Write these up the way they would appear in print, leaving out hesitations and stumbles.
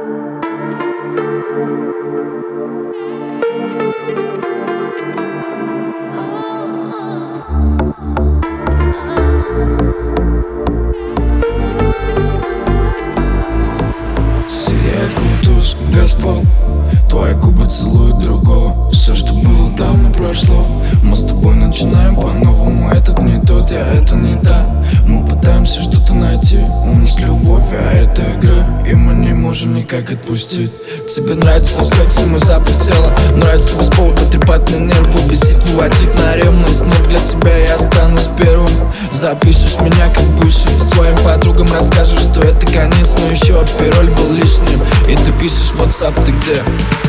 Сияет кутуз, Газпол, твои губы целуют другого. Все, что было давно прошло. Мы с тобой начинаем по-новому. Этот не тот, я это не та. Мы пытаемся что-то найти. У нас любовь, а это игра, и мы не можем никак отпустить. Тебе нравится секс и мой запах тела. Нравится без повода трепать на нервы, бесить, выводить на ревность. Но для тебя я останусь первым. Запишешь меня как бывший, своим подругам расскажешь, что это конец, но еще пароль был лишним. И ты пишешь в WhatsApp, ты где?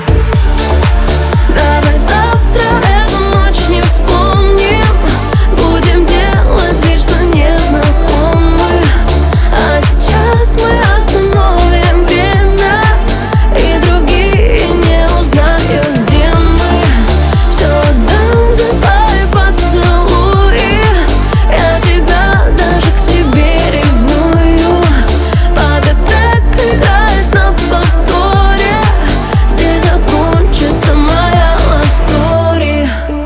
Давай завтра эту ночь не вспомним. Будем делать вид, что не знакомы. А сейчас мы остановим время, и другие не узнают, где мы. Все отдам за твои поцелуи. Я тебя даже к себе ревную. Пока трек играет на повторе, здесь закончится моя love story.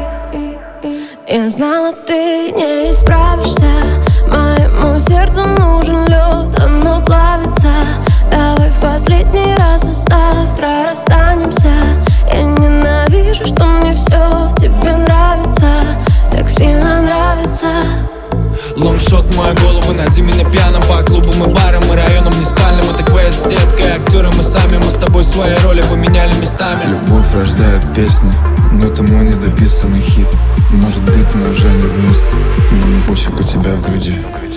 Я знала, ты не исправишься. Моему сердцу нужен лед, оно плавится. Давай в последний раз, и завтра расстанемся. Я ненавижу, что мне все в тебе нравится, так сильно нравится. Лонгшот в мою голову, найди меня пьяным по клубам и барам и районам не спальным. Это квест, детка, актеры мы сами. Мы с тобой свои роли поменяли местами. Любовь рождает песни, но это мой недописанный хит. Может быть, мы уже не вместе, но не пофиг, у тебя в груди.